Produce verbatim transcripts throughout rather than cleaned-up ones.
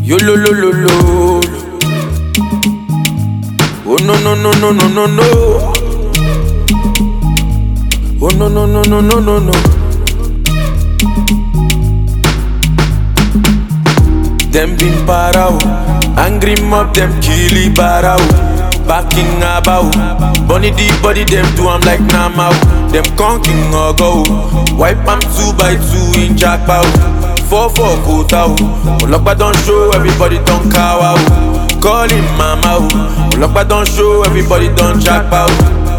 Yo lo lo lo lo. Oh no no no no no no no. Oh no no no no no no no. Them been parao, angry mob them killy barao. Backing about, bunny the body them do I'm like Namao. Them conking or go, wipe am two by two in jackpot. Four four quota, Olokpa don't show everybody don't cow out. Call him mama, Olokpa don't show everybody don't jackpot.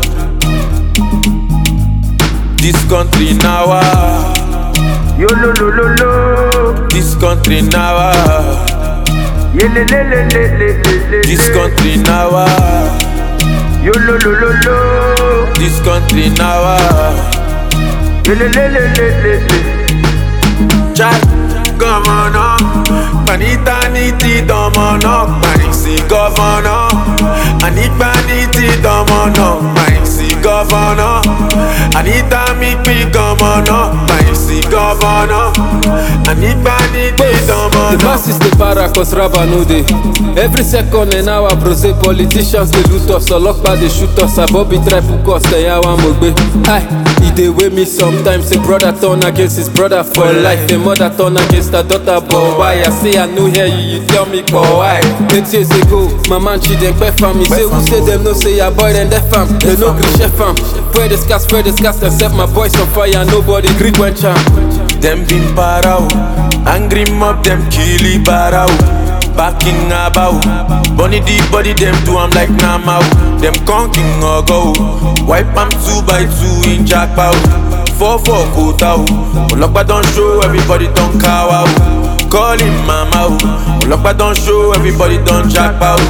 This country now, ah. Yo lo lo lo lo. This country now, ah. Ye le le le le le le le. This country now, ah. Yo lo lo lo lo. This country now, ah. Ye le le le le le le. Chai, governor, panita niti domono, panisi governor, Anita niti domono, panisi governor, Anita mikpi governor, panisi governor, Anita niti domono. The masses dey para cause raba no dey. Every second an hour brose politicians dey loot us, Olokpa dey shoot us, Abobi try hook us, Eyawa Mogbe. Hi, e dey weigh me sometimes. A brother turn against his brother for life, a mother turn against her daughter, but why? I say I no hear you, you tell me but why? Eight years ago, my man Chidempe fam, he say who say them no say your boy then def fam, they no gree chef fam. Spread the scars, spread the scars, and set my boys on fire, nobody gree when charm. Them been parao, angry mob them killy barao. Backing about, bunny the body them do I'm like Namao. Them conking or go, wipe am two by two in jackpot. Four four quota, Olokpa don't show everybody don't cow out. Call him mama, Olokpa don't show everybody don't jackpot.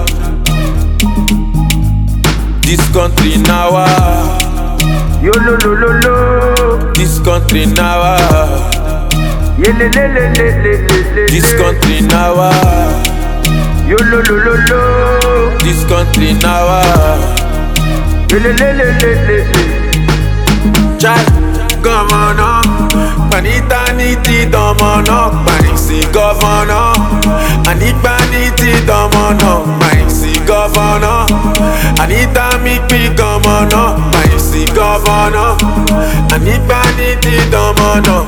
This country now, ah. Yo lo lo lo lo. This country now, ah. Ye le le le le le le le. This country now, ah. Yo lo lo lo lo. This country now, ah. Ye le le le le le le. Chai, governor, panita niti domono, panisi governor, Anita niti domono, panisi governor, Anita mikpi governor, panisi governor, Anita niti domono.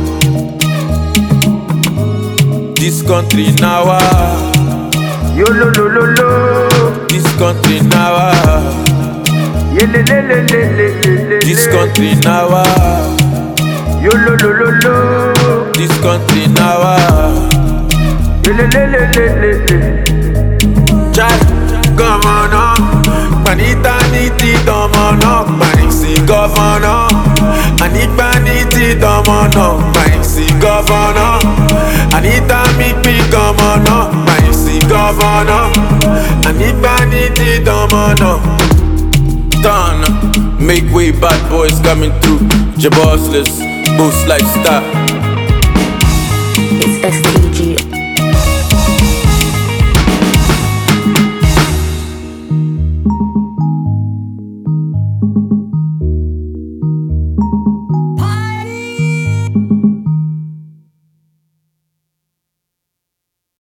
This country now, ah. Yo lo lo lo lo. This country now, ah. Ye le le le le le le le. This country now, ah. Yo lo lo lo lo. This country now, ah. Ye le le le le le le. Chai, governor, panita niti domono, panisi governor, Anita niti domono, panisi governor, Anita mikpi governor, panisi governor, Anita niti domono. Done, make way, bad boys coming through. Jabossless, boost lifestyle. It's S T G